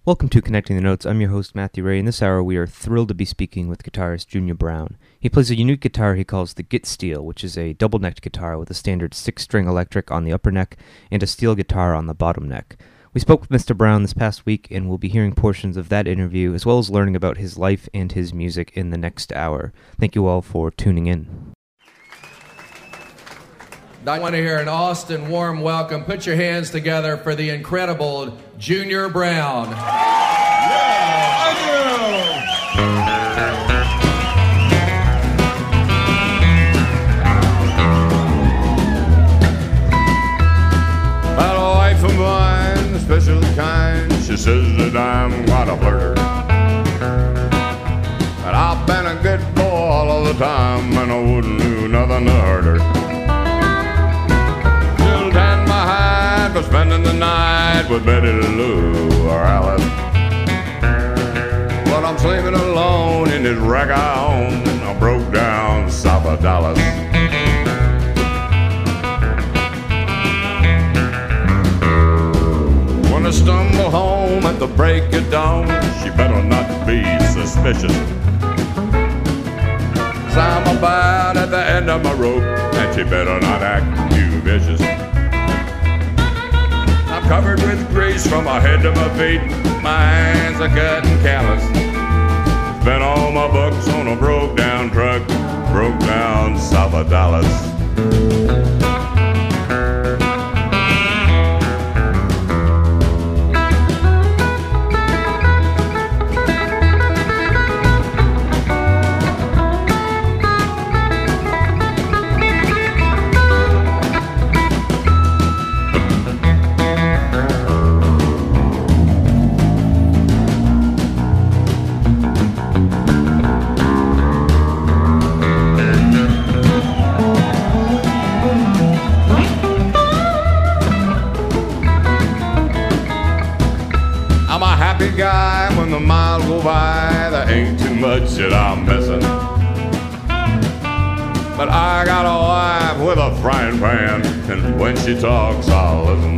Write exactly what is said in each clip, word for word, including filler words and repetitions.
Welcome to Connecting the Notes. I'm your host, Matthew Ray. In this hour, we are thrilled to be speaking with guitarist Junior Brown. He plays a unique guitar he calls the Git Steel, which is a double-necked guitar with a standard six-string electric on the upper neck and a steel guitar on the bottom neck. We spoke with Mister Brown this past week, and we'll be hearing portions of that interview, as well as learning about his life and his music in the next hour. Thank you all for tuning in. I want to hear an Austin warm welcome. Put your hands together for the incredible Junior Brown. Yeah, thank you. Well, a wife of mine, special kind, she says that I'm quite a flirter. But I've been a good boy all of the time, and I wouldn't do nothing to hurt her. For spending the night with Betty Lou or Alice. But I'm sleeping alone in this wreck I own. I broke down south of Dallas. When I stumble home at the break of dawn, she better not be suspicious. 'Cause I'm about at the end of my rope, and she better not act too vicious. Covered with grease from my head to my feet. My hands are cut and callous. Spent all my bucks on a broke down truck, broke down south of Dallas. Guy, when the miles go by, there ain't too much that I'm missing. But I got a wife with a frying pan, and when she talks, I'll listen.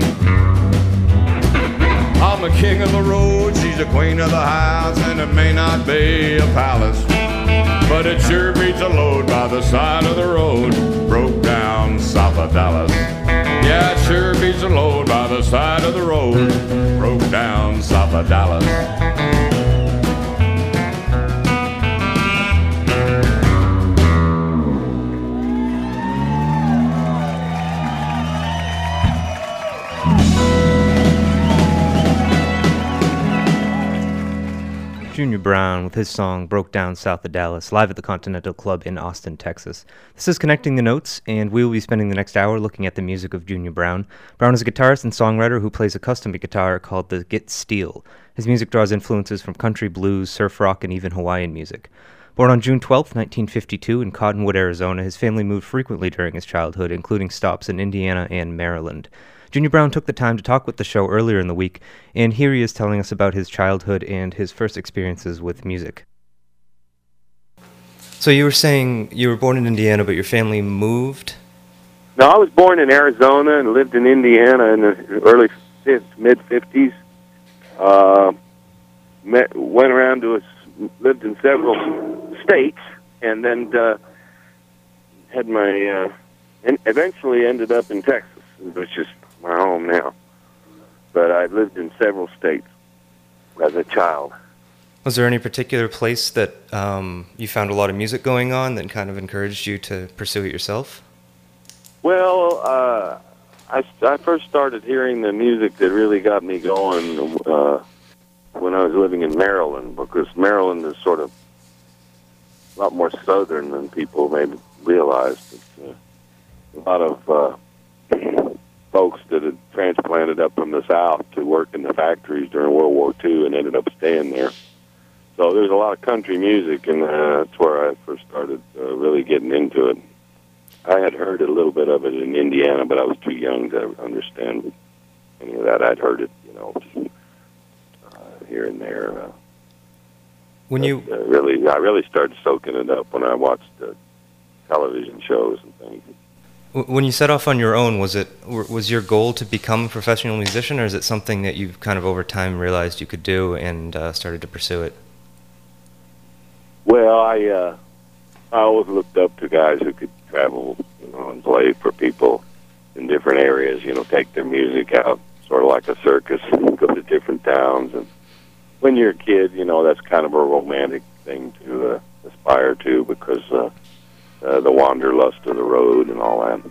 I'm the king of the road, she's the queen of the house, and it may not be a palace, but it sure beats a load by the side of the road, broke down south of Dallas. Yeah, it sure beats a load by the side of the road, broke down south of Dallas. Junior Brown with his song Broke Down South of Dallas, live at the Continental Club in Austin, Texas. This is Connecting the Notes, and we will be spending the next hour looking at the music of Junior Brown. Brown is a guitarist and songwriter who plays a custom guitar called the Git Steel. His music draws influences from country, blues, surf rock, and even Hawaiian music. Born on June twelfth, nineteen fifty-two in Cottonwood, Arizona, his family moved frequently during his childhood, including stops in Indiana and Maryland. Junior Brown took the time to talk with the show earlier in the week, and here he is telling us about his childhood and his first experiences with music. So you were saying you were born in Indiana, but your family moved? No, I was born in Arizona and lived in Indiana in the early mid-fifties. Uh, met, went around to, a, lived in several states, and then uh, had my, uh, and eventually ended up in Texas, which is my home now. But I lived in several states as a child. Was there any particular place that um, you found a lot of music going on that kind of encouraged you to pursue it yourself? Well, uh, I, I first started hearing the music that really got me going uh, when I was living in Maryland, because Maryland is sort of a lot more southern than people maybe realize. It's, uh, a lot of uh, folks that had transplanted up from the South to work in the factories during World War Two and ended up staying there. So there's a lot of country music, and uh, that's where I first started uh, really getting into it. I had heard a little bit of it in Indiana, but I was too young to understand any of that. I'd heard it, you know, uh, here and there. Uh, when you uh, really, I really started soaking it up when I watched uh, television shows and things. When you set off on your own, was it was your goal to become a professional musician, or is it something that you've kind of over time realized you could do and uh, started to pursue it? Well, I uh, I always looked up to guys who could travel, you know, and play for people in different areas. You know, take their music out, sort of like a circus, and go to different towns. And when you're a kid, you know, that's kind of a romantic thing to uh, aspire to, because uh, uh, the wanderlust of the road and all that.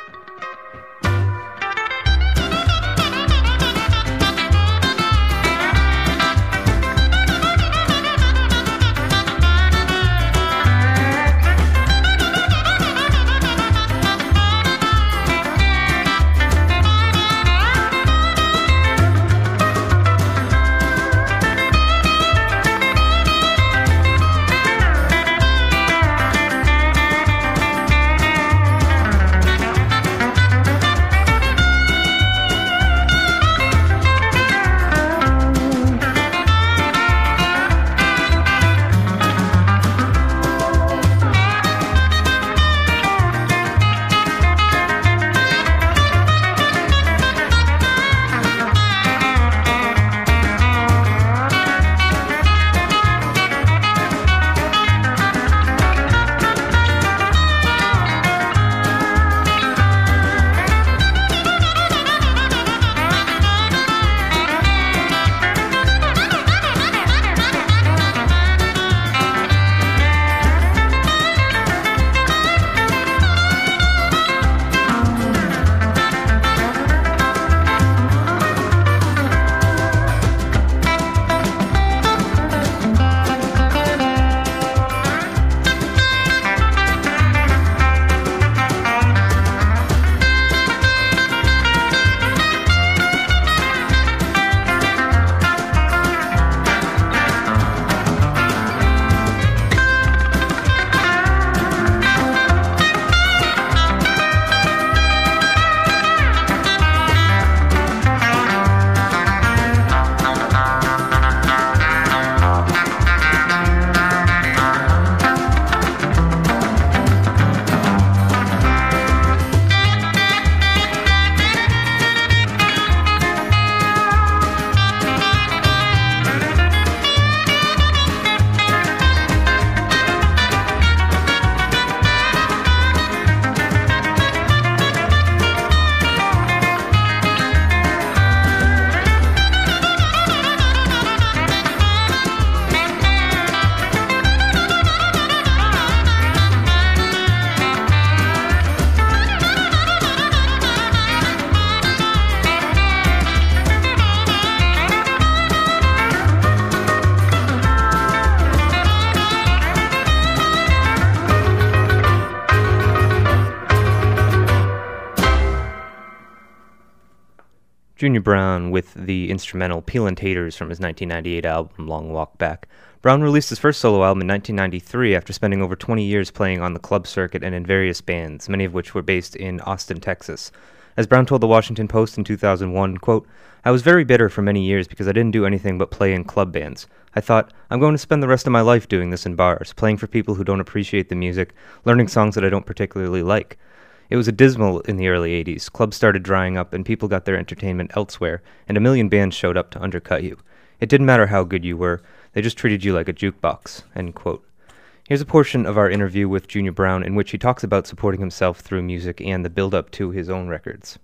Junior Brown with the instrumental Peelin' Taters from his nineteen ninety-eight album Long Walk Back. Brown released his first solo album in nineteen ninety-three after spending over twenty years playing on the club circuit and in various bands, many of which were based in Austin, Texas. As Brown told the Washington Post in two thousand one, quote, "I was very bitter for many years because I didn't do anything but play in club bands. I thought, I'm going to spend the rest of my life doing this in bars, playing for people who don't appreciate the music, learning songs that I don't particularly like. It was a dismal in the early eighties. Clubs started drying up and people got their entertainment elsewhere, and a million bands showed up to undercut you. It didn't matter how good you were, they just treated you like a jukebox," end quote. Here's a portion of our interview with Junior Brown in which he talks about supporting himself through music and the build-up to his own records.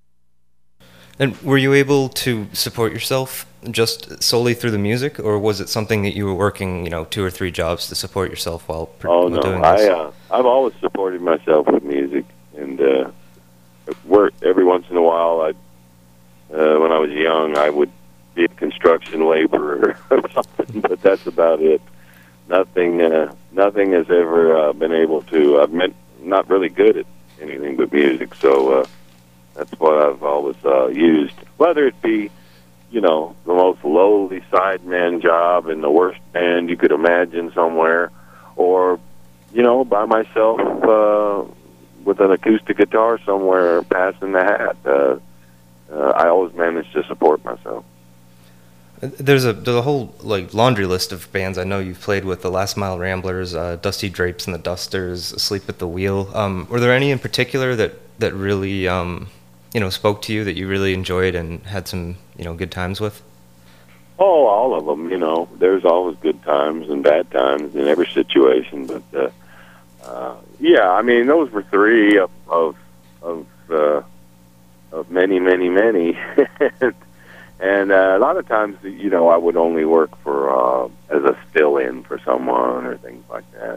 And were you able to support yourself just solely through the music, or was it something that you were working, you know, two or three jobs to support yourself while, pr- oh, while no. doing this? I, uh, I've always supported myself with music, and uh, work every once in a while. I, uh, when I was young, I would be a construction laborer or something, but that's about it. Nothing, uh, nothing has ever uh, been able to. I've been not really good at anything but music, so uh, that's what I've always uh, used. Whether it be, you know, the most lowly sideman job in the worst band you could imagine somewhere, or, you know, by myself uh, with an acoustic guitar somewhere passing the hat. Uh, uh, I always managed to support myself. There's a there's a whole like laundry list of bands I know you've played with: the Last Mile Ramblers, uh, Dusty Drapes and the Dusters, Asleep at the Wheel. Um, were there any in particular that that really, um, you know, spoke to you, that you really enjoyed and had some, you know, good times with? Oh, all of them. You know, there's always good times and bad times in every situation. But uh, uh, yeah, I mean, those were three of of of, uh, of many, many, many. And uh, a lot of times, you know, I would only work for uh, as a fill-in for someone or things like that.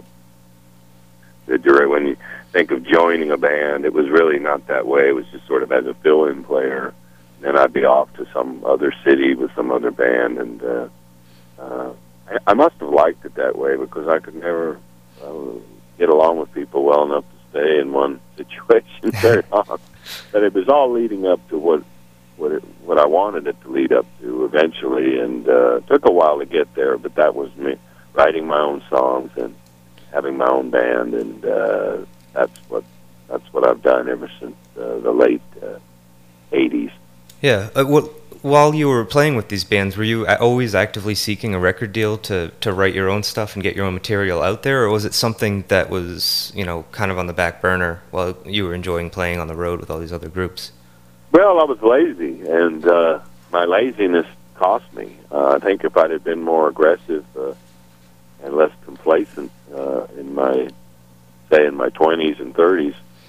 When you think of joining a band, it was really not that way. It was just sort of as a fill-in player. Then I'd be off to some other city with some other band, and uh, uh, I, I must have liked it that way because I could never uh, get along with people well enough to stay in one situation very long. But it was all leading up to what what it, what I wanted it to lead up to eventually, and uh, it took a while to get there. But that was me writing my own songs and having my own band, and uh, that's what that's what I've done ever since uh, the late uh, eighties. Yeah. Uh, well, while you were playing with these bands, were you always actively seeking a record deal to, to write your own stuff and get your own material out there, or was it something that was, you know, kind of on the back burner while you were enjoying playing on the road with all these other groups? Well, I was lazy, and uh, my laziness cost me. Uh, I think if I'd have been more aggressive uh, and less complacent uh, in my, say, in my twenties and thirties,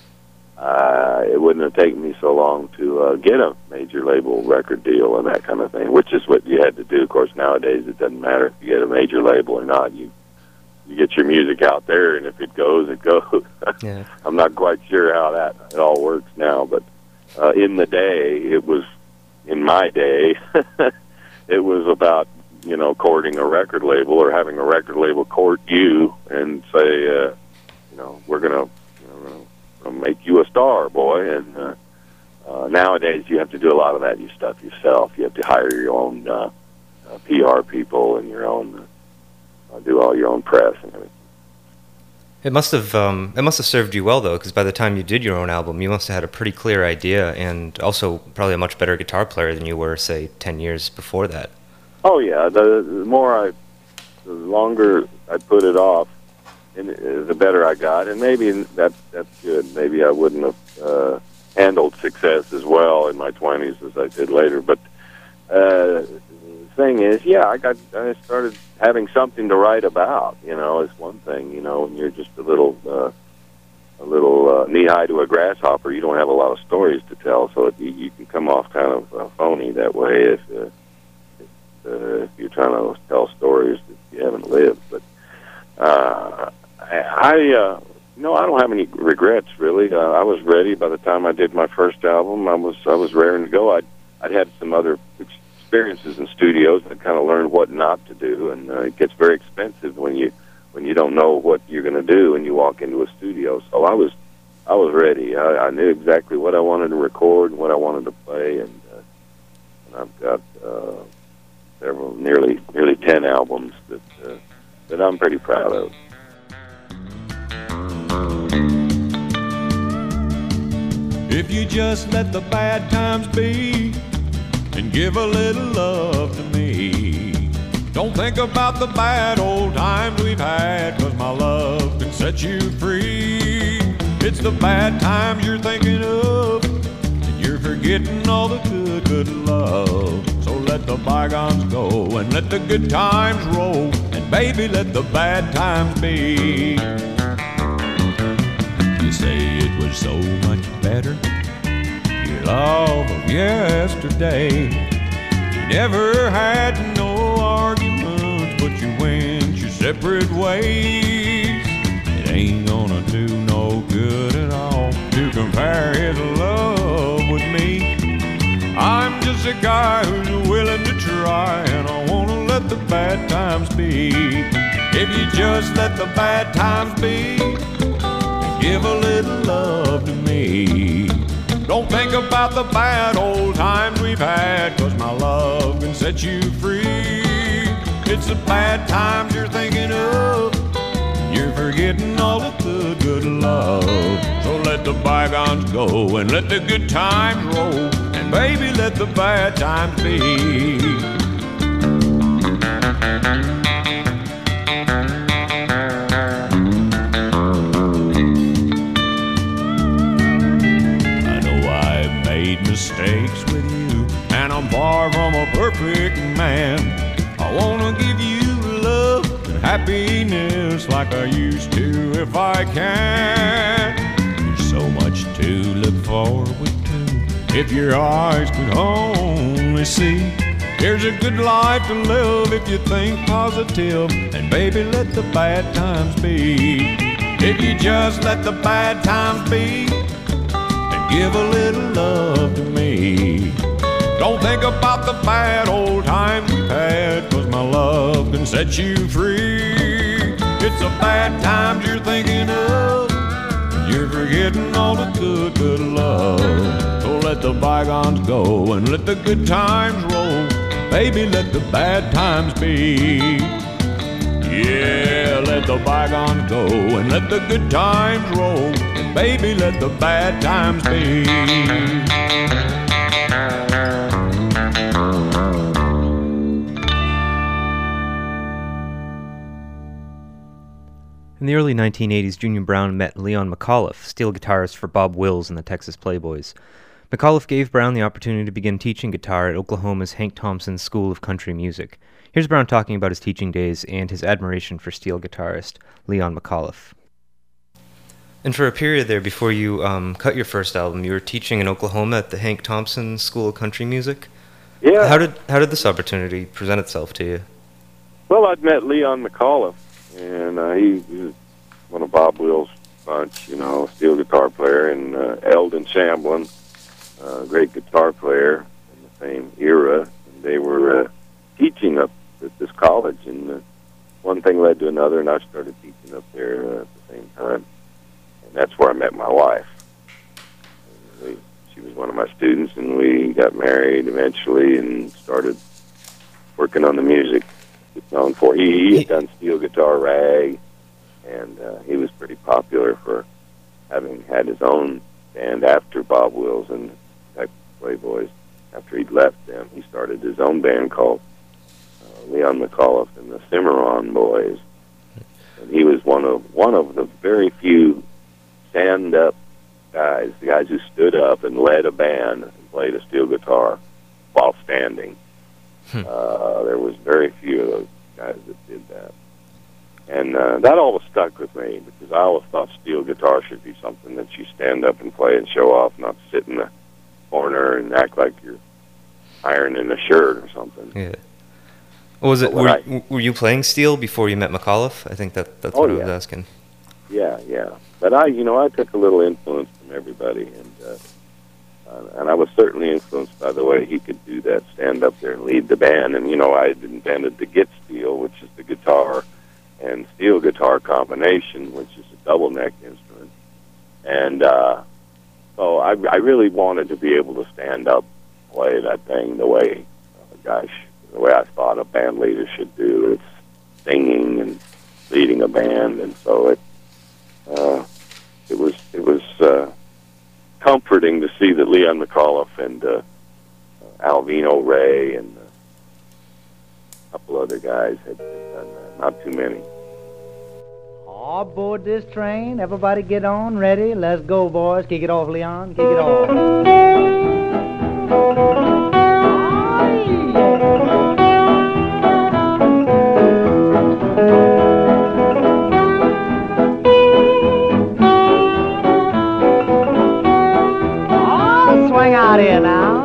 uh, it wouldn't have taken me so long to uh, get a major label record deal and that kind of thing, which is what you had to do. Of course, nowadays it doesn't matter if you get a major label or not. You you get your music out there, and if it goes, it goes. Yeah. I'm not quite sure how that it all works now, but uh, in the day, it was, in my day, it was about, you know, courting a record label or having a record label court you and say, uh, you know, we're going to, you know, gonna make you a star, boy. And uh, uh, nowadays, you have to do a lot of that you stuff yourself. You have to hire your own uh, uh, P R people and your own, uh, do all your own press and everything. It must have um, it must have served you well, though, because by the time you did your own album, you must have had a pretty clear idea, and also probably a much better guitar player than you were, say, ten years before that. Oh yeah, the, the more I, the longer I put it off, and the better I got, and maybe that that's good. Maybe I wouldn't have uh, handled success as well in my twenties as I did later. But uh, the thing is, yeah, I got I started having something to write about. You know, it's one thing. You know, when you're just a little uh, a little uh, knee high to a grasshopper, you don't have a lot of stories to tell. So it, you, you can come off kind of uh, phony that way if. Uh, Uh, if you're trying to tell stories that you haven't lived. But uh, I, I uh, you know, I don't have any regrets really. Uh, I was ready by the time I did my first album. I was I was raring to go. I'd I'd had some other experiences in studios. I kind of learned what not to do, and uh, it gets very expensive when you when you don't know what you're going to do and you walk into a studio. So I was I was ready. I, I knew exactly what I wanted to record and what I wanted to play, and, uh, and I've got. Uh, Several, nearly, nearly ten albums that uh, that I'm pretty proud of. If you just let the bad times be and give a little love to me, don't think about the bad old times we've had, 'cause my love can set you free. It's the bad times you're thinking of, and you're forgetting all the good, good love. So let the bygones go and let the good times roll, and baby, let the bad times be. You say it was so much better, your love of yesterday. You never had no arguments, but you went your separate ways. It ain't gonna do no good at all to compare his love with me. I'm just a guy who's willing to try, and I wanna let the bad times be. If you just let the bad times be and give a little love to me, don't think about the bad old times we've had, 'cause my love can set you free. It's the bad times you're thinking of, you're forgetting all the good, good love. So let the bygones go and let the good times roll, and baby, let the bad times be. happiness like I used to if I can. There's so much to look forward to if your eyes could only see. Here's a good life to live if you think positive, and baby, let the bad times be. If you just let the bad times be and give a little love to me. Don't think about the bad old times we've had, 'cause my love can set you free. It's the bad times you're thinking of, you're forgetting all the good, good love. So let the bygones go and let the good times roll. Baby, let the bad times be. Yeah, let the bygones go and let the good times roll. And baby, let the bad times be. In the early nineteen eighties, Junior Brown met Leon McAuliffe, steel guitarist for Bob Wills and the Texas Playboys. McAuliffe gave Brown the opportunity to begin teaching guitar at Oklahoma's Hank Thompson School of Country Music. Here's Brown talking about his teaching days and his admiration for steel guitarist Leon McAuliffe. And for a period there, before you um, cut your first album, you were teaching in Oklahoma at the Hank Thompson School of Country Music. Yeah. How did how did this opportunity present itself to you? Well, I'd met Leon McAuliffe, and uh, he, he was one of Bob Wills' bunch, you know, steel guitar player, and uh, Eldon Shamblin, a uh, great guitar player in the same era. And they were uh, teaching up at this college, and uh, one thing led to another, and I started teaching up there uh, at the same time. And that's where I met my wife. And we, she was one of my students, and we got married eventually and started working on the music. Known for he, he had done steel guitar rag, and uh, he was pretty popular for having had his own band after Bob Wills and the Playboys. After he'd left them, he started his own band called uh, Leon McAuliffe and the Cimarron Boys. And he was one of one of the very few stand-up guys, the guys who stood up and led a band and played a steel guitar while standing. Uh, there was very few of those guys that did that. And uh, that always stuck with me, because I always thought steel guitar should be something that you stand up and play and show off, not sit in the corner and act like you're ironing a shirt or something. Yeah. What was it? Were, I, were you playing steel before you met McAuliffe? I think that that's oh, what yeah. I was asking. Yeah, yeah. But I, you know, I took a little influence from everybody, and uh, Uh, and I was certainly influenced by the way he could do that, stand up there and lead the band. And, you know, I had invented the Git Steel, which is the guitar and steel guitar combination, which is a double-necked instrument. And uh, so I, I really wanted to be able to stand up, play that thing the way, uh, gosh, the way I thought a band leader should do. It's singing and leading a band. And so it, uh, it was, it was, uh, comforting to see that Leon McAuliffe and uh, Alvino Ray and uh, a couple other guys had, had done that. Not too many. All aboard this train. Everybody get on, ready. Let's go, boys. Kick it off, Leon. Kick it off. Oh, swing out here now.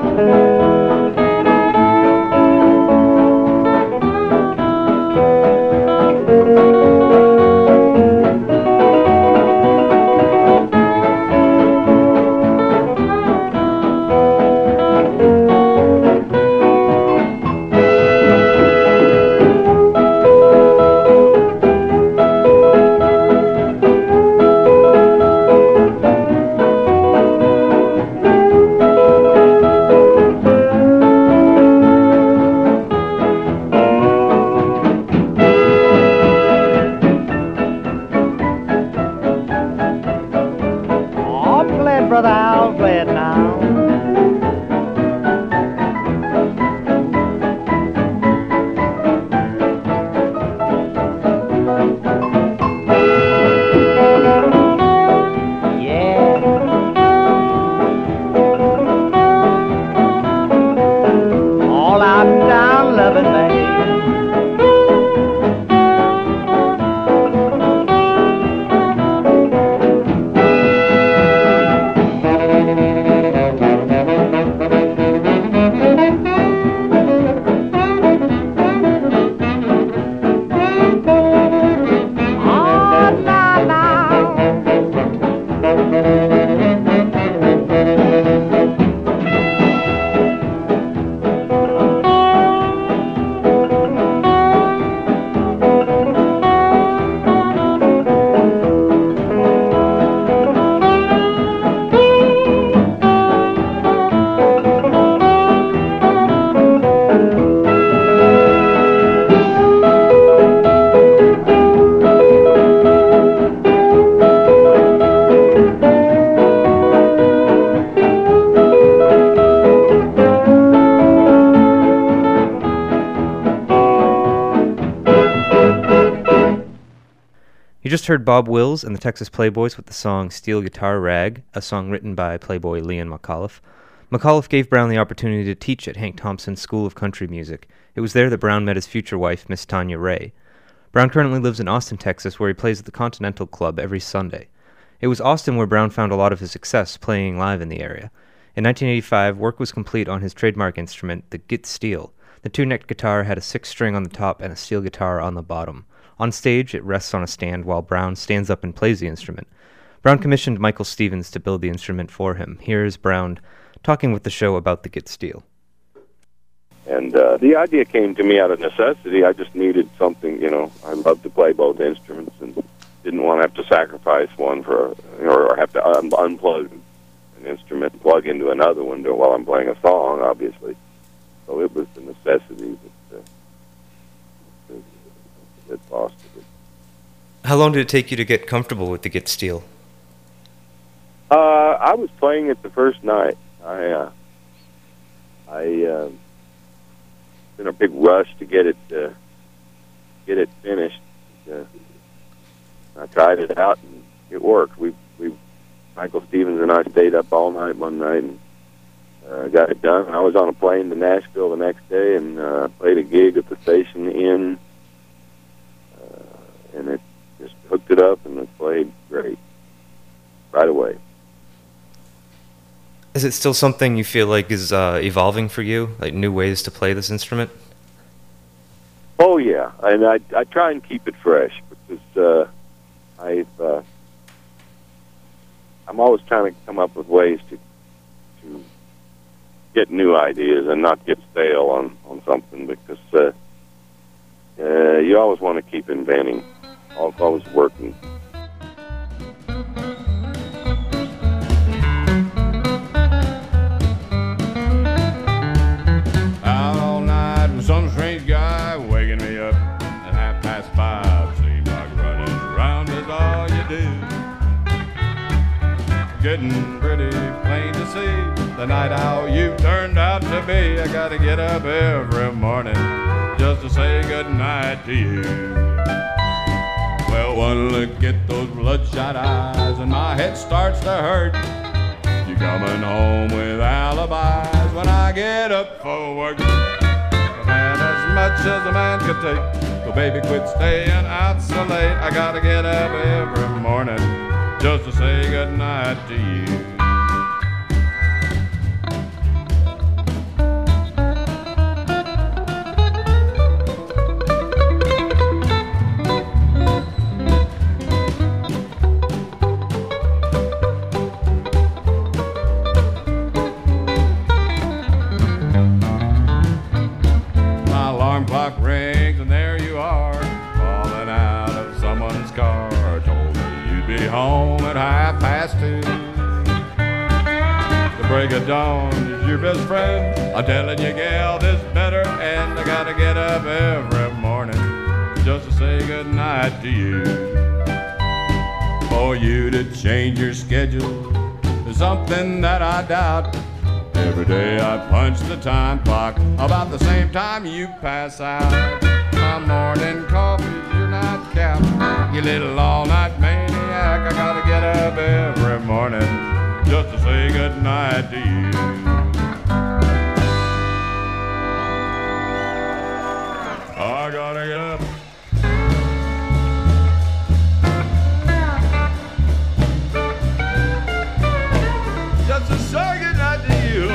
just heard Bob Wills and the Texas Playboys with the song Steel Guitar Rag, a song written by Playboy Leon McAuliffe. McAuliffe gave Brown the opportunity to teach at Hank Thompson's School of Country Music. It was there that Brown met his future wife, Miss Tanya Ray. Brown currently lives in Austin, Texas, where he plays at the Continental Club every Sunday. It was Austin where Brown found a lot of his success playing live in the area. In nineteen eighty-five, work was complete on his trademark instrument, the Git Steel. The two-necked guitar had a six-string on the top and a steel guitar on the bottom. On stage, it rests on a stand while Brown stands up and plays the instrument. Brown commissioned Michael Stevens to build the instrument for him. Here's Brown talking with the show about the Git Steel. And uh, the idea came to me out of necessity. I just needed something, you know. I love to play both instruments and didn't want to have to sacrifice one for, or have to un- unplug an instrument and plug into another one while I'm playing a song, obviously. So it was the necessity that, uh, that, that fostered it. How long did it take you to get comfortable with the Git Steel? Uh, I was playing it the first night. I, uh, I, uh, in a big rush to get it, uh, get it finished. Uh, I tried it out and it worked. We, we, Michael Stevens and I stayed up all night one night and uh, got it done. I was on a plane to Nashville the next day and uh, played a gig at the Station Inn, uh, and it just hooked it up and it played great right away. Is it still something you feel like is uh, evolving for you, like new ways to play this instrument? Oh yeah, and I I try and keep it fresh because uh, I've uh, I'm always trying to come up with ways to to get new ideas and not get stale on, on something because uh, uh, you always want to keep inventing, always working. Out all night with some strange guy waking me up at half past five. Seems like running around is all you do. Getting pretty plain to see the night owl you turned out to be. I gotta get up every morning just to say goodnight to you. Well, one look at those bloodshot eyes and my head starts to hurt. You coming home with alibis when I get up for work. I've had as much as a man could take, so baby quit staying out so late. I gotta get up every morning just to say goodnight to you. My alarm clock rings and there you are, falling out of someone's car. Told me you'd be home at half past two. The break of dawn is your best friend. I'm telling you, gal, this better end. I gotta get up every morning just to say goodnight to you. For you to change your schedule is something that I doubt. Every day I punch the time clock about the same time you pass out. My morning coffee's your nightcap, you little all-night maniac. I gotta get up every morning just to say goodnight to you. I gotta get up. Just to say goodnight to you.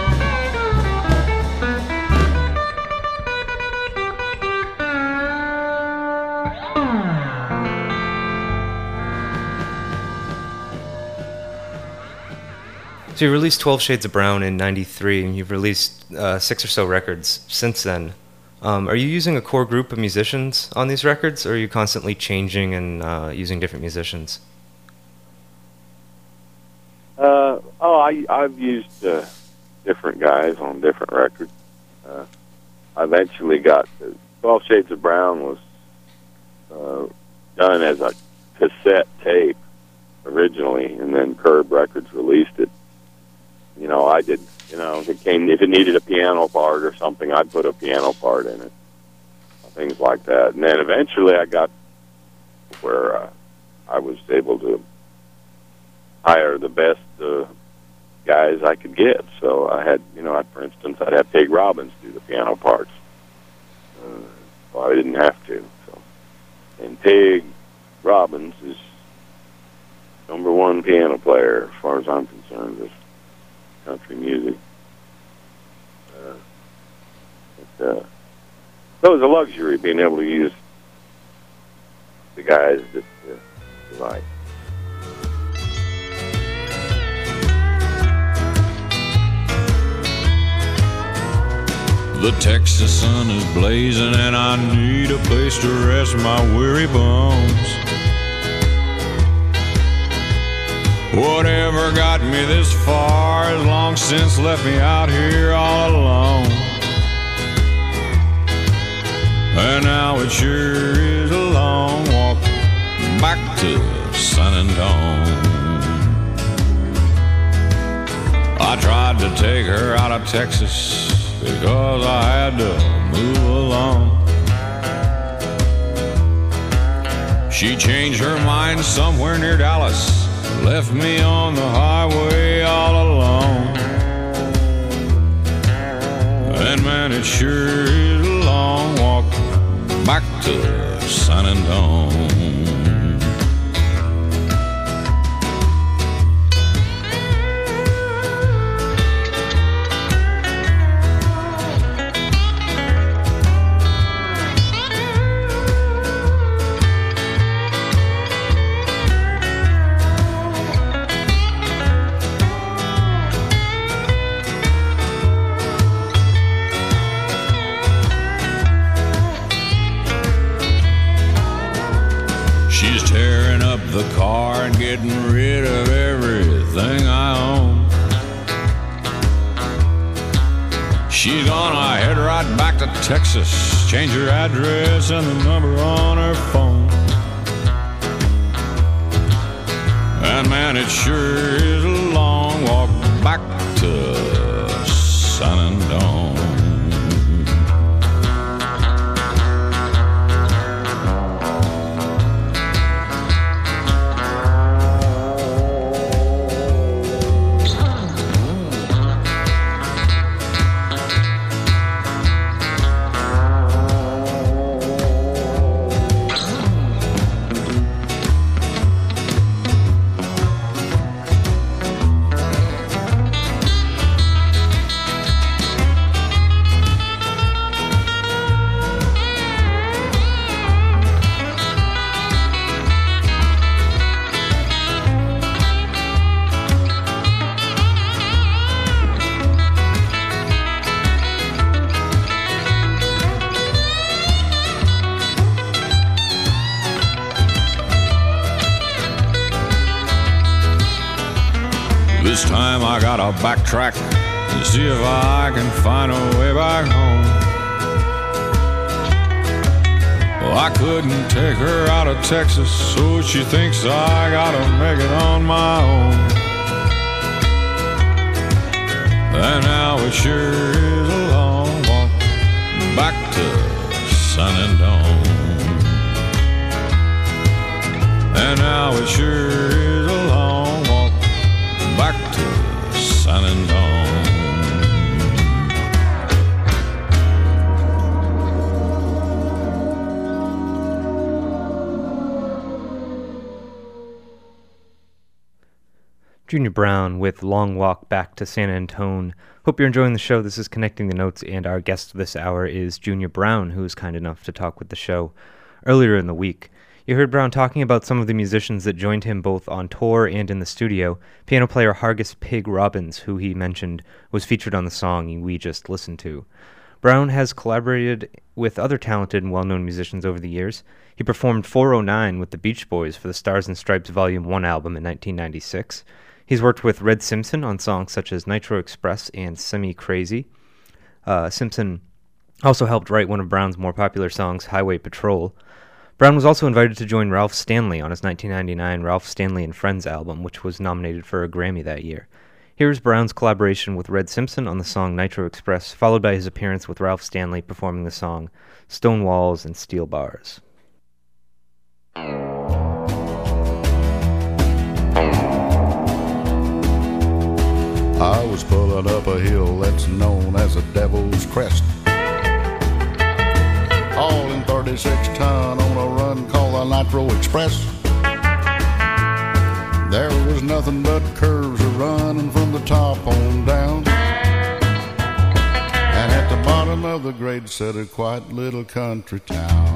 So you released twelve Shades of Brown in ninety-three, and you've released uh, six or so records since then. Um, are you using a core group of musicians on these records, or are you constantly changing and uh, using different musicians? Uh, oh, I, I've used uh, different guys on different records. Uh, I eventually got the twelve Shades of Brown was uh, done as a cassette tape originally, and then Curb Records released it. You know, I did, you know, if it came, if it needed a piano part or something, I'd put a piano part in it, things like that. And then eventually I got where uh, I was able to hire the best uh, guys I could get. So I had, you know, I, for instance, I'd have Peg Robbins do the piano parts. Uh, well, I didn't have to. So, and Peg Robbins is number one piano player, as far as I'm concerned, with country music. Uh, but, uh, so it was a luxury being able to use the guys that uh, you like. The Texas sun is blazing and I need a place to rest my weary bones. Whatever got me this far has long since left me out here all alone. And now it sure is a long walk back to San Antone. I tried to take her out of Texas because I had to move along. She changed her mind somewhere near Dallas, left me on the highway all alone. And man, it sure is a long walk back to San Antone. The car and getting rid of everything I own. She's gonna head right back to Texas, change her address and the number on her phone. And man, it sure is a long walk back to San Antone. This time I gotta backtrack to see if I can find a way back home. Well, I couldn't take her out of Texas, so she thinks I gotta make it on my own. And now it sure is a long walk back to San Antone. And now it sure is a long walk back to San Antone. Junior Brown with Long Walk Back to San Antone. Hope you're enjoying the show. This is Connecting the Notes, and our guest this hour is Junior Brown, who was kind enough to talk with the show earlier in the week. You heard Brown talking about some of the musicians that joined him both on tour and in the studio. Piano player Hargus Pig Robbins, who he mentioned was featured on the song we just listened to. Brown has collaborated with other talented and well-known musicians over the years. He performed four oh nine with the Beach Boys for the Stars and Stripes Volume one album in nineteen ninety-six. He's worked with Red Simpson on songs such as Nitro Express and Semi Crazy. Uh, Simpson also helped write one of Brown's more popular songs, Highway Patrol. Brown was also invited to join Ralph Stanley on his nineteen ninety-nine Ralph Stanley and Friends album, which was nominated for a Grammy that year. Here's Brown's collaboration with Red Simpson on the song Nitro Express, followed by his appearance with Ralph Stanley performing the song Stone Walls and Steel Bars. I was pulling up a hill that's known as the Devil's Crest, hauling thirty-six ton on a run called the Nitro Express. There was nothing but curves running from the top on down, and at the bottom of the grade sat a quiet little country town.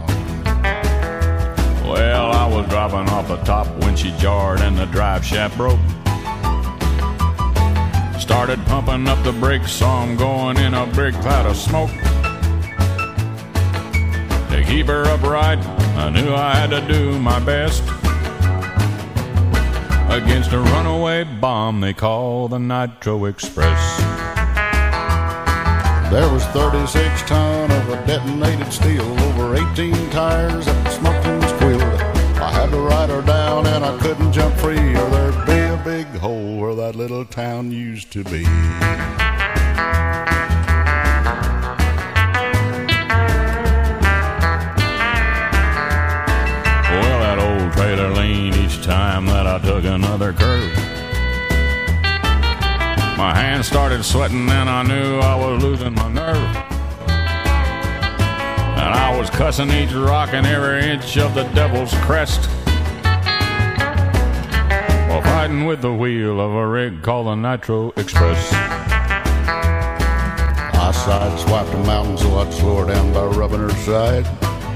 Well, I was dropping off the top when she jarred and the drive shaft broke. Started pumping up the brakes, saw 'em going in a big cloud of smoke. To keep her upright, I knew I had to do my best against a runaway bomb they call the Nitro Express. There was thirty-six ton of a detonated steel, over eighteen tires that smoked and squealed. I had to ride her down and I couldn't jump free, or there'd be a big hole where that little town used to be. Well, that old trailer leaned each time that I took another curve. My hands started sweating and I knew I was losing my nerve. And I was cussing each rock and every inch of the Devil's Crest, while fighting with the wheel of a rig called the Nitro Express. I sideswiped a mountain so I'd slow her down by rubbing her side.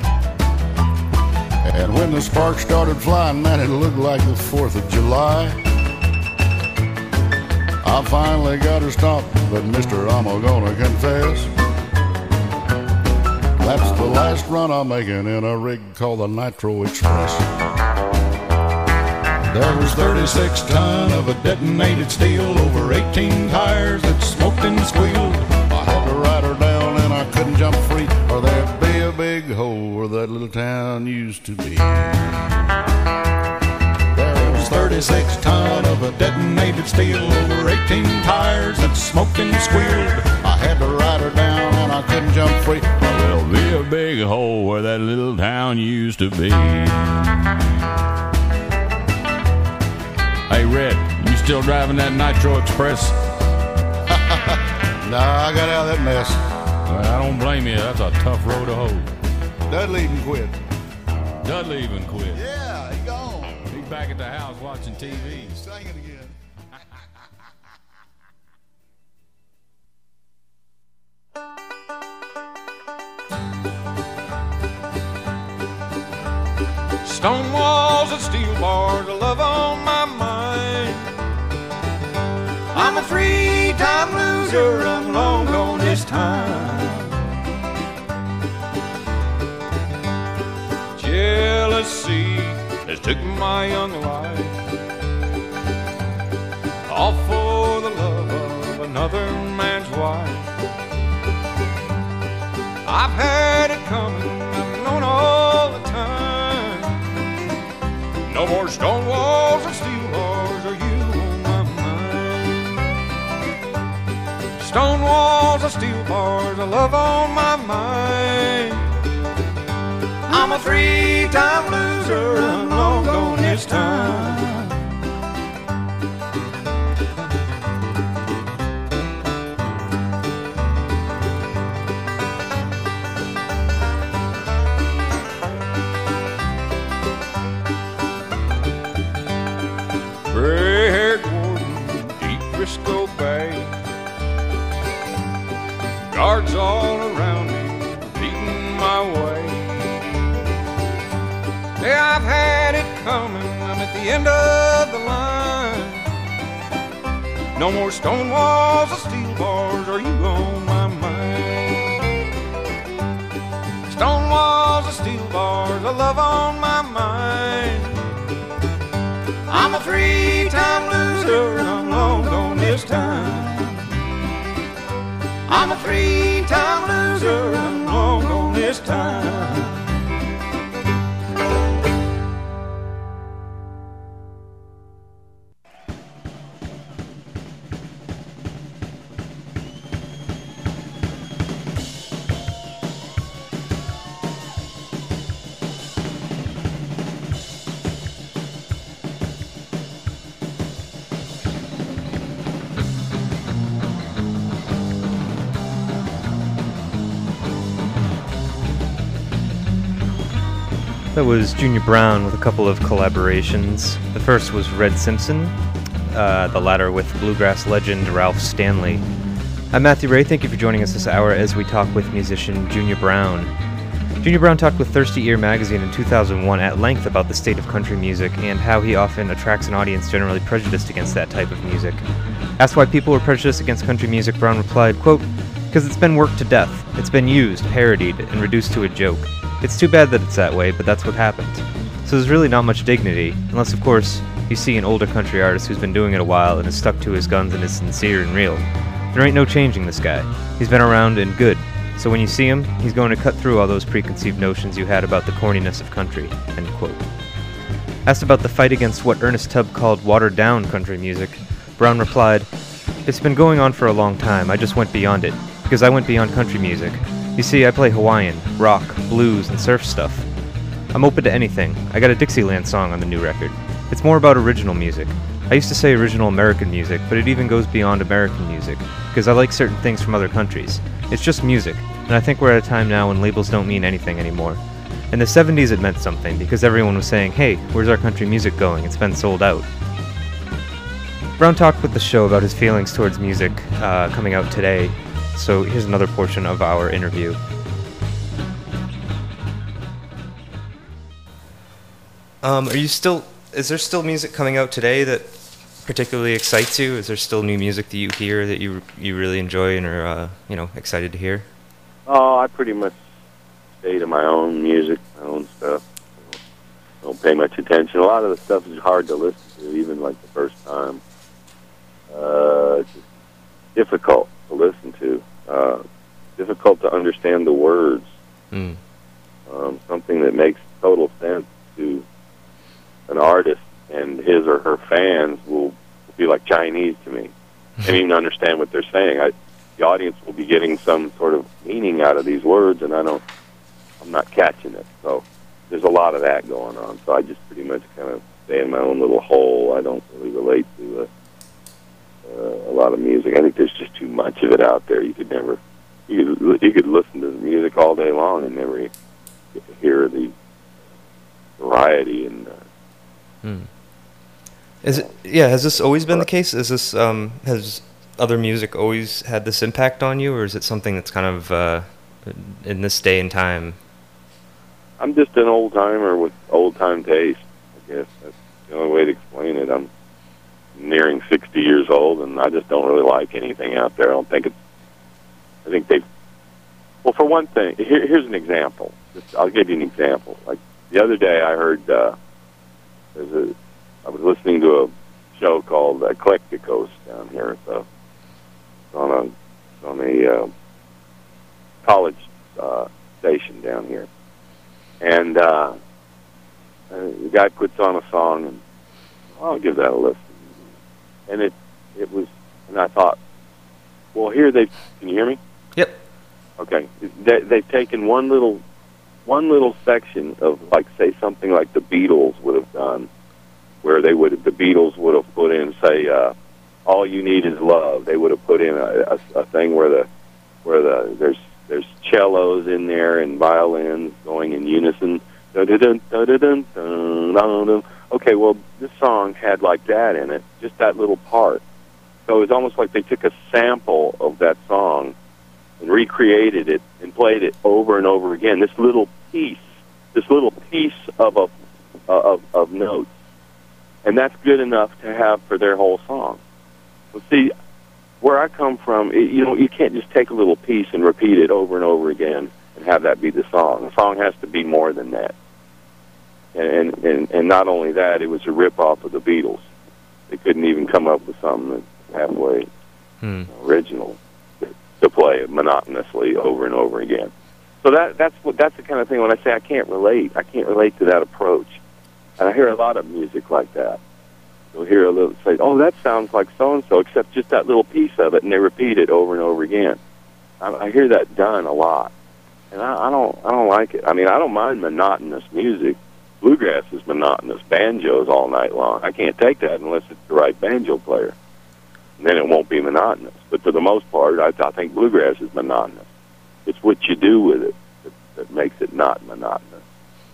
And when the sparks started flying, man, it looked like the fourth of July. I finally got her stopped, but mister, I'm gonna confess, that's the last run I'm making in a rig called the Nitro Express. There was thirty-six ton of a detonated steel, over eighteen tires that smoked and squealed. I had to ride her down and I couldn't jump free, or there'd be a big hole where that little town used to be. There was thirty-six ton of a detonated steel, over eighteen tires that smoked and squealed. I had to ride her down and I couldn't jump free. There'll be a big hole where that little town used to be. Hey, Red, you still driving that Nitro Express? Nah, I got out of that mess. Well, I don't blame you. That's a tough road to hoe. Dudley even quit. Dudley even quit. Yeah, he gone. He's back at the house watching T V. Sing it again. Stone walls and steel bars, a love on my mind. I'm a three-time loser, I'm long gone this time. Jealousy has took my young life, all for the love of another man's wife. I've had it coming, I've known all the time. No more stone walls or steel bars, are you on my mind? Stone walls or steel bars, a love on my mind. I'm a three-time loser, I'm long gone this time. Gray-haired warden, deep Frisco Bay, guards all around me, beating my way. Yeah, I've had it coming, I'm at the end of the line. No more stone walls or steel bars, are you on my mind? Stone walls or steel bars, a love on my mind. I'm a three-time loser, I'm long gone this time. I'm a three-time loser, I'm long gone this time. That was Junior Brown with a couple of collaborations. The first was Red Simpson, uh, the latter with bluegrass legend Ralph Stanley. I'm Matthew Ray. Thank you for joining us this hour as we talk with musician Junior Brown. Junior Brown talked with Thirsty Ear magazine in two thousand one at length about the state of country music and how he often attracts an audience generally prejudiced against that type of music. Asked why people were prejudiced against country music, Brown replied, quote, "Because it's been worked to death. It's been used, parodied, and reduced to a joke. It's too bad that it's that way, but that's what happens. So there's really not much dignity, unless, of course, you see an older country artist who's been doing it a while and is stuck to his guns and is sincere and real. There ain't no changing this guy. He's been around and good. So when you see him, he's going to cut through all those preconceived notions you had about the corniness of country." End quote. Asked about the fight against what Ernest Tubb called watered-down country music, Brown replied, "It's been going on for a long time. I just went beyond it, because I went beyond country music. You see, I play Hawaiian, rock, blues, and surf stuff. I'm open to anything. I got a Dixieland song on the new record. It's more about original music. I used to say original American music, but it even goes beyond American music, because I like certain things from other countries. It's just music, and I think we're at a time now when labels don't mean anything anymore. In the seventies it meant something, because everyone was saying, hey, where's our country music going? It's been sold out." Brown talked with the show about his feelings towards music uh, coming out today, so here's another portion of our interview. Um, are you still, is there still music coming out today that particularly excites you? Is there still new music that you hear that you you really enjoy and are, uh, you know, excited to hear? Oh, I pretty much stay to my own music, my own stuff. Don't pay much attention. A lot of the stuff is hard to listen to, even like the first time. Uh, it's just difficult to listen to. Uh, difficult to understand the words. Mm. Um, something that makes total sense to an artist and his or her fans will be like Chinese to me. Can't even understand what they're saying. I, the audience will be getting some sort of meaning out of these words, and I don't. I'm not catching it. So there's a lot of that going on. So I just pretty much kind of stay in my own little hole. I don't really relate to uh, uh, a lot of music. I think there's just too much of it out there. You could never. You could, you could listen to the music all day long and never get to hear the variety and. Uh, Hmm. Is it? Yeah. Has this always been the case? Is this? Um, has other music always had this impact on you, or is it something that's kind of uh, in this day and time? I'm just an old timer with old time taste. I guess that's the only way to explain it. I'm nearing sixty years old, and I just don't really like anything out there. I don't think it's. I think they. Well, for one thing, here, here's an example. Just, I'll give you an example. Like the other day, I heard. Uh, There's a, I was listening to a show called Eclecticos down here. So it's on a on a uh, college uh, station down here, and uh, the guy puts on a song, and I'll give that a listen. And it it was, and I thought, well, here they can you hear me? Yep. Okay, they, they've taken one little. One little section of, like, say, something like the Beatles would have done, where they would, the Beatles would have put in, say, uh, "All You Need Is Love." They would have put in a, a, a thing where the, where the there's there's cellos in there and violins going in unison. Dun-dun-dun, dun-dun-dun, dun-dun-dun. Okay, well, this song had like that in it, just that little part. So it was almost like they took a sample of that song and recreated it and played it over and over again. This little piece, this little piece of a of, of notes, and that's good enough to have for their whole song. Well, see, where I come from, it, you know, you can't just take a little piece and repeat it over and over again and have that be the song. The song has to be more than that. And and and not only that, it was a rip-off of the Beatles. They couldn't even come up with something that's halfway Hmm. original to play monotonously over and over again. So that that's what that's the kind of thing when I say I can't relate. I can't relate to that approach. And I hear a lot of music like that. You'll hear a little say, "Oh, that sounds like so and so," except just that little piece of it, and they repeat it over and over again. I, I hear that done a lot, and I, I don't I don't like it. I mean, I don't mind monotonous music. Bluegrass is monotonous. Banjos all night long. I can't take that unless it's the right banjo player. And then it won't be monotonous. But for the most part, I, I think bluegrass is monotonous. It's what you do with it that, that makes it not monotonous.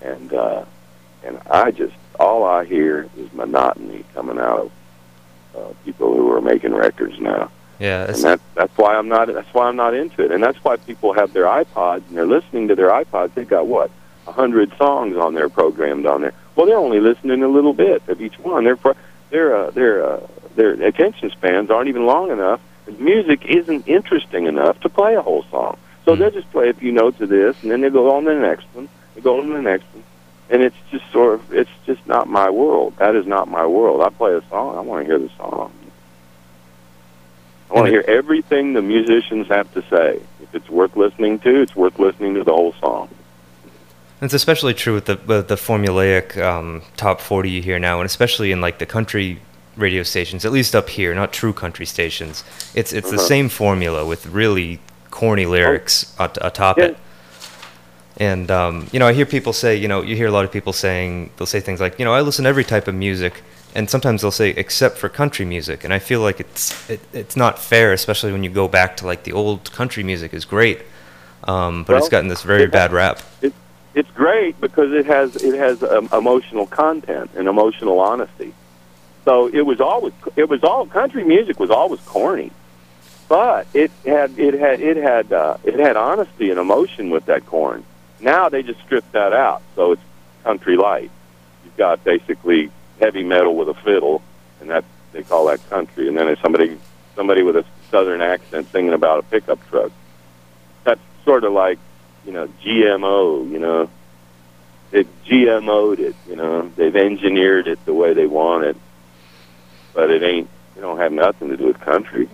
and uh, and I just all I hear is monotony coming out of uh, people who are making records now. Yeah, and that, that's why I'm not. That's why I'm not into it, and that's why people have their iPods and they're listening to their iPods. They've got what a hundred songs on there programmed on there. Well, they're only listening a little bit of each one. Their their uh, their uh, their attention spans aren't even long enough. Music isn't interesting enough to play a whole song, so mm-hmm. they'll just play a few notes of this, and then they go on to the next one. They go on to the next one, and it's just sort of it's just not my world. That is not my world. I play a song. I want to hear the song. I want to hear everything the musicians have to say. If it's worth listening to, it's worth listening to the whole song. It's especially true with the with the formulaic um, top forty you hear now, and especially in like the country radio stations, at least up here, not true country stations. It's it's uh-huh. the same formula with really corny lyrics oh. at, atop yeah. it. And um, you know, I hear people say, you know, you hear a lot of people saying, they'll say things like, you know, I listen to every type of music. And sometimes they'll say, except for country music. And I feel like it's it, it's not fair, especially when you go back to, like, the old country music is great. Um, but well, it's gotten this very it, bad rap. It, it's great because it has it has um, emotional content and emotional honesty. So it was always, it was all, country music was always corny. But it had, it had, it had, uh, it had honesty and emotion with that corn. Now they just stripped that out. So it's country light. You've got basically heavy metal with a fiddle, and that they call that country. And then there's somebody somebody with a southern accent singing about a pickup truck. That's sort of like, you know, G M O, you know. They've G M O'd it, you know. They've engineered it the way they want it. But it ain't, it don't have nothing to do with country.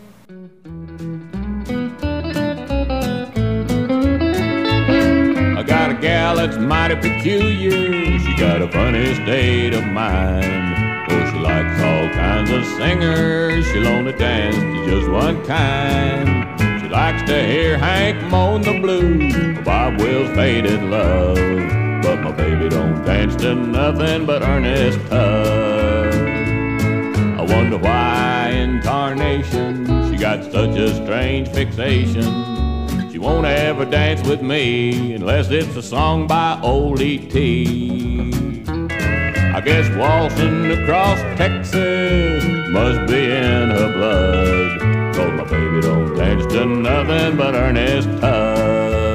I got a gal that's mighty peculiar. She got a funny state of mind. Oh, she likes all kinds of singers. She'll only dance to just one kind. She likes to hear Hank moan the blues, or Bob Wills' Faded Love. But my baby don't dance to nothing but Ernest Tubb. I wonder why in tarnation she got such a strange fixation. She won't ever dance with me unless it's a song by Old E T I guess waltzing across Texas must be in her blood, 'cause my baby don't dance to nothing but Ernest Tubb.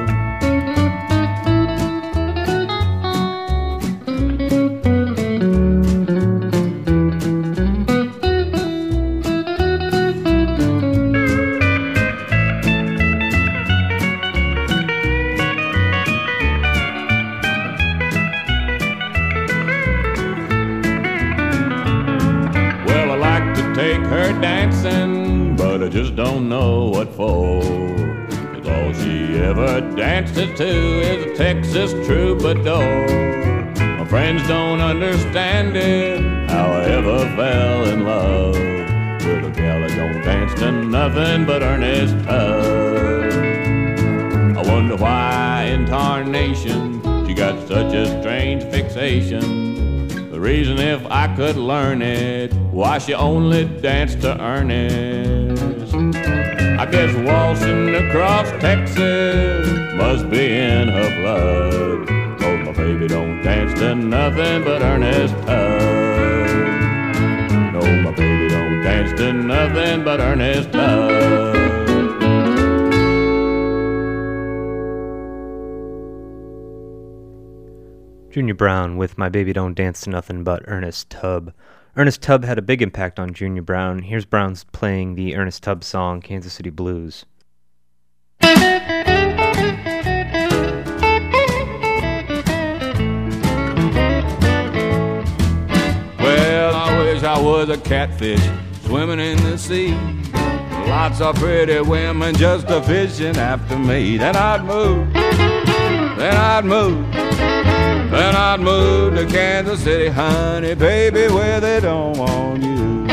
Just don't know what for, 'cause all she ever dances to is a Texas troubadour. My friends don't understand it, how I ever fell in love with a gal that don't dance to nothing but Ernest Tubb. I wonder why in tarnation she got such a strange fixation. The reason if I could learn it, why she only danced to Ernest. I guess waltzing across Texas must be in her blood, 'cause my baby don't dance to nothing but Ernest Tubb. No, my baby don't dance to nothing but Ernest Tubb. Junior Brown with My Baby Don't Dance to Nothing But Ernest Tubb. Ernest Tubb had a big impact on Junior Brown. Here's Brown's playing the Ernest Tubb song, Kansas City Blues. Well, I wish I was a catfish swimming in the sea. Lots of pretty women just a fishing after me. Then I'd move, then I'd move. Then I'd move to Kansas City, honey, baby, where they don't want you.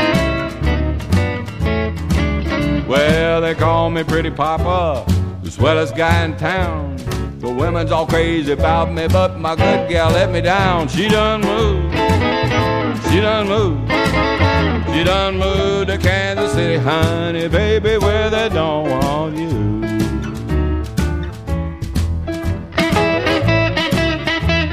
Well, they call me Pretty Papa, the swellest guy in town. The women's all crazy about me, but my good gal let me down. She done moved, she done moved, she done moved to Kansas City, honey, baby, where they don't want you.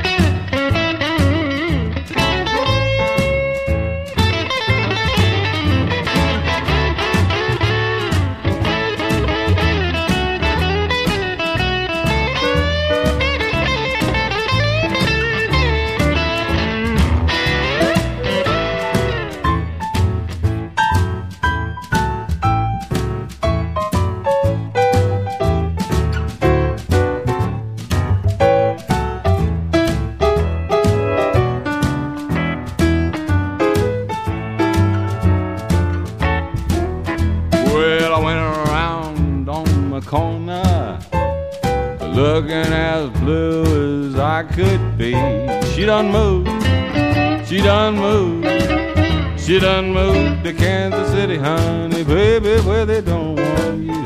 could be. She done moved, she done moved, she done moved to Kansas City, honey, baby, where they don't want you.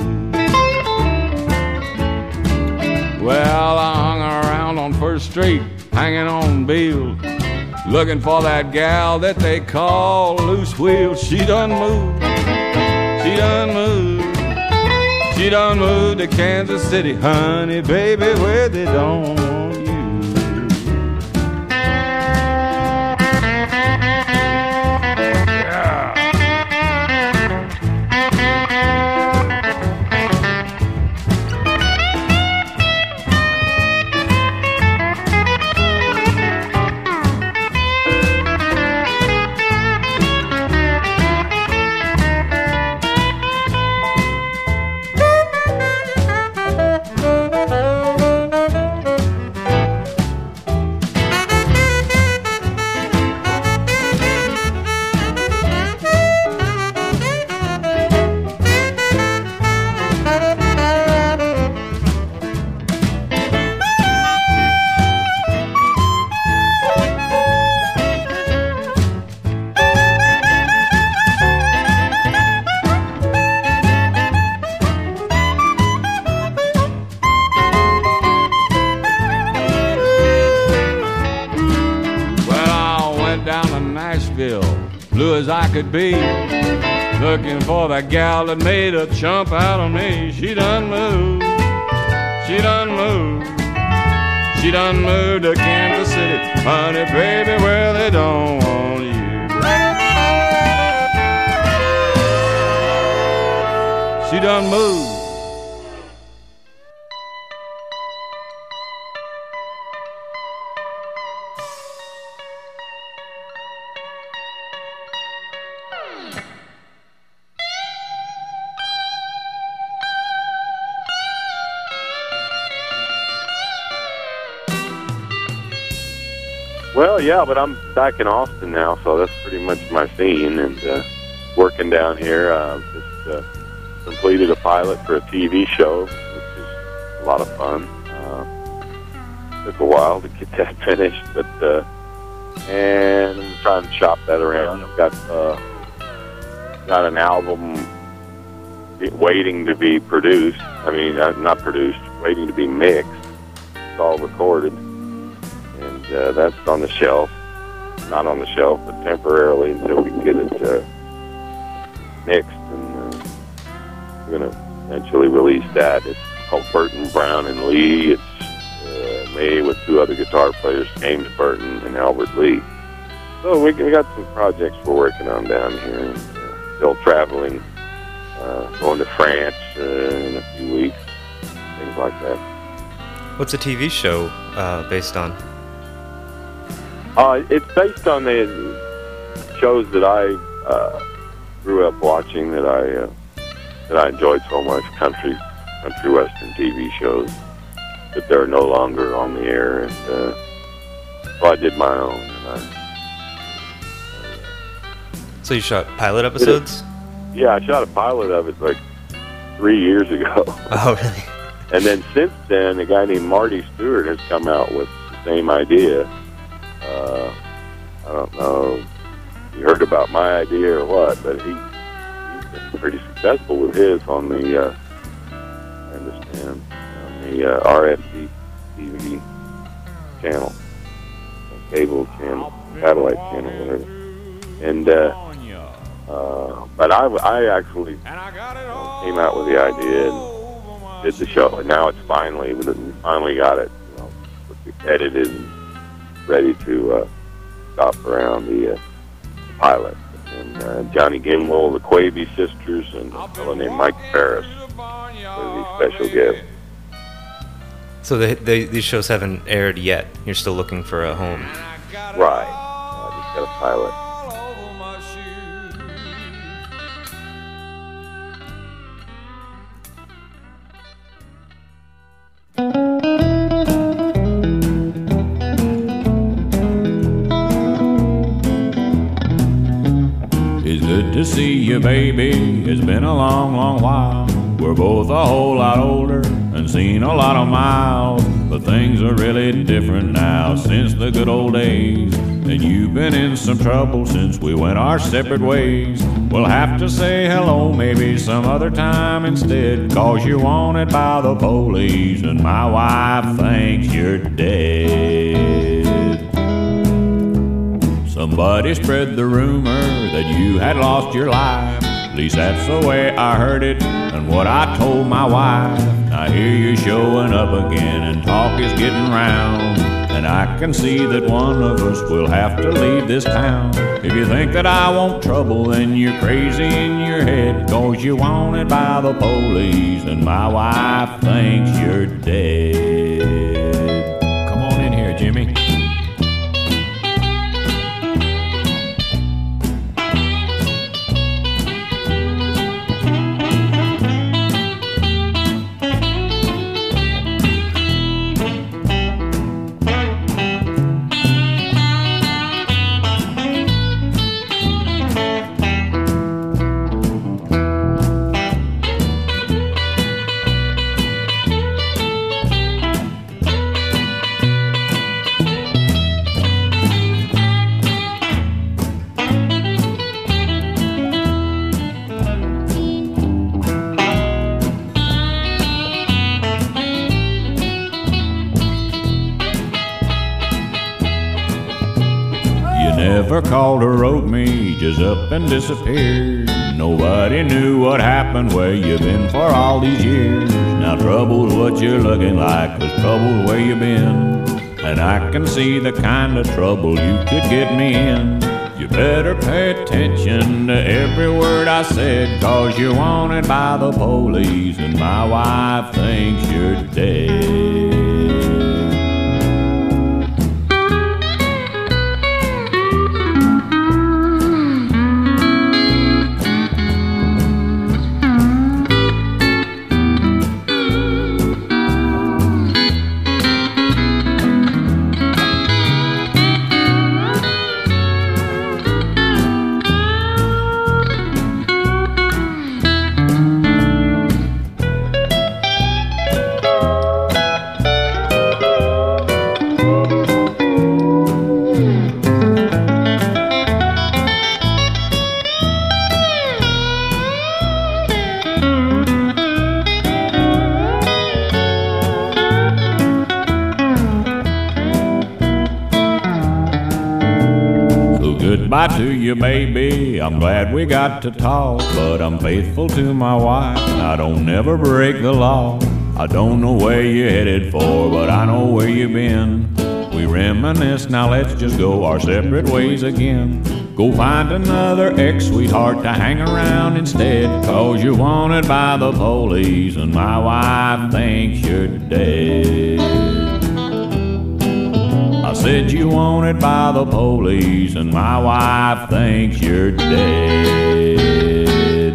Well, I hung around on First Street, hanging on Beale, looking for that gal that they call Loose Wheel. She done moved, she done moved, she done moved to Kansas City, honey, baby, where they don't want you. Blue as I could be, looking for that gal that made a chump out of me. She done moved, she done moved, she done moved to Kansas City, honey, baby, where they don't want you. She done moved. Well, yeah, but I'm back in Austin now, so that's pretty much my scene. And uh, working down here, uh, just uh, completed a pilot for a T V show, which is a lot of fun. Uh, took a while to get that finished, but uh, and I'm trying to shop that around. I've got uh, got an album waiting to be produced. I mean, not produced, waiting to be mixed. It's all recorded. And uh, that's on the shelf, not on the shelf, but temporarily until we can get it uh, mixed. And uh, we're going to eventually release that. It's called Burton, Brown, and Lee. It's uh, me with two other guitar players, James Burton and Albert Lee. So we, we got some projects we're working on down here. And, uh, still traveling, uh, going to France uh, in a few weeks, things like that. What's a T V show uh, based on? Uh, it's based on the shows that I uh, grew up watching, that I uh, that I enjoyed so much, country, country western T V shows, that they're no longer on the air, and uh, so I did my own. And I, so you shot pilot episodes? Yeah, I shot a pilot of it like three years ago. Oh, really? And then since then, a guy named Marty Stewart has come out with the same idea. Uh, I don't know if you heard about my idea or what, but he, he's been pretty successful with his on the, uh, I understand, on the uh, R S D T V channel, cable channel, satellite channel, whatever. And, uh, uh, but I, I actually uh, came out with the idea and did the show, and now it's finally, we finally got it, you know, edited and ready to uh, stop around the uh, pilot. And uh, Johnny Gimwell, the Quavy sisters, and a fellow named Mike Ferris were the special guests. So they, they, these shows haven't aired yet. You're still looking for a home. Right. I just got a pilot. To see you, baby, it's been a long, long while. We're both a whole lot older and seen a lot of miles. but things are really different now since the good old days. And you've been in some trouble since we went our separate ways. We'll have to say hello maybe some other time instead, 'cause you're wanted by the police and my wife thinks you're dead. Somebody spread the rumor that you had lost your life. At least that's the way I heard it and what I told my wife. I hear you showing up again and talk is getting round, and I can see that one of us will have to leave this town. If you think that I want trouble, then you're crazy in your head, 'cause you're wanted by the police and my wife thinks you're dead. Come on in here, Jimmy. Never called or wrote me, just up and disappeared. Nobody knew what happened, where you've been for all these years. Now trouble's what you're looking like, 'cause trouble's where you've been. And I can see the kind of trouble you could get me in. You better pay attention to every word I said, 'cause you're wanted by the police and my wife thinks you're dead. Goodbye to you, baby, I'm glad we got to talk, but I'm faithful to my wife, and I don't never break the law. I don't know where you're headed for, but I know where you've been. We reminisce, now let's just go our separate ways again. Go find another ex-sweetheart to hang around instead, 'cause you're wanted by the police and my wife thinks you're dead. I said you wanted by the police and my wife thinks you're dead.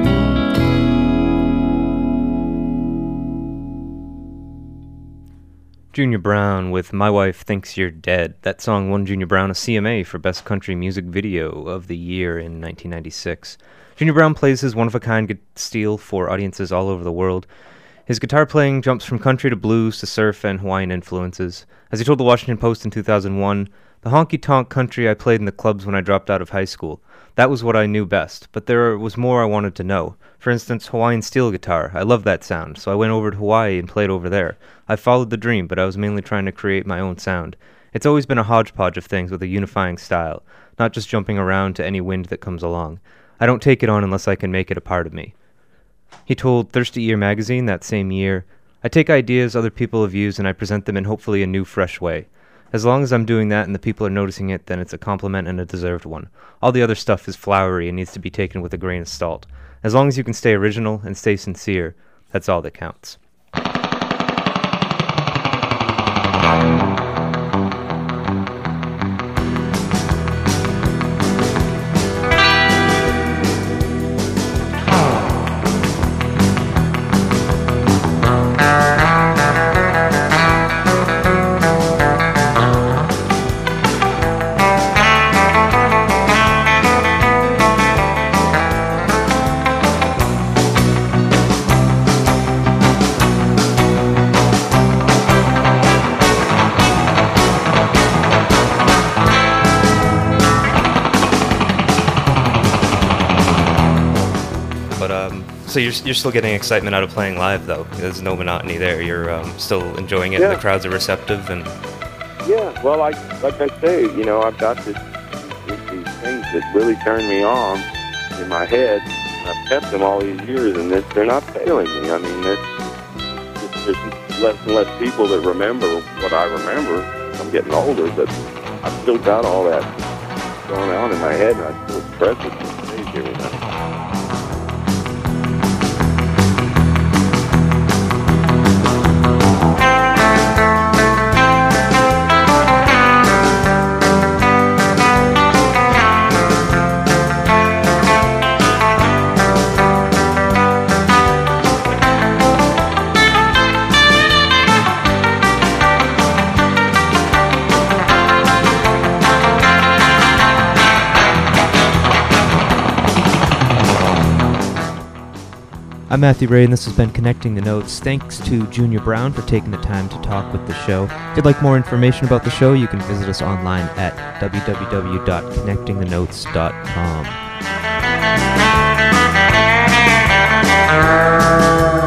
Junior Brown with My Wife Thinks You're Dead. That song won Junior Brown a C M A for Best Country Music Video of the Year in nineteen ninety-six. Junior Brown plays his one-of-a-kind steel for audiences all over the world. His guitar playing jumps from country to blues to surf and Hawaiian influences. As he told the Washington Post in two thousand one, "The honky-tonk country I played in the clubs when I dropped out of high school. That was what I knew best, but there was more I wanted to know. For instance, Hawaiian steel guitar. I love that sound, so I went over to Hawaii and played over there. I followed the dream, but I was mainly trying to create my own sound. It's always been a hodgepodge of things with a unifying style, not just jumping around to any wind that comes along. I don't take it on unless I can make it a part of me." He told Thirsty Ear magazine that same year, "I take ideas other people have used and I present them in hopefully a new, fresh way. As long as I'm doing that and the people are noticing it, then it's a compliment and a deserved one. All the other stuff is flowery and needs to be taken with a grain of salt. As long as you can stay original and stay sincere, that's all that counts." So you're you're still getting excitement out of playing live, though. There's no monotony there. You're um, still enjoying it. Yeah. The crowds are receptive, and Yeah, well, like like I say, you know, I've got this, these, these things that really turn me on in my head. And I've kept them all these years, and this, they're not failing me. I mean, there's, there's less and less people that remember what I remember. I'm getting older, but I've still got all that going on in my head, and I still express it on stage every night. I'm Matthew Ray, and this has been Connecting the Notes. Thanks to Junior Brown for taking the time to talk with the show. If you'd like more information about the show, you can visit us online at w w w dot connecting the notes dot com.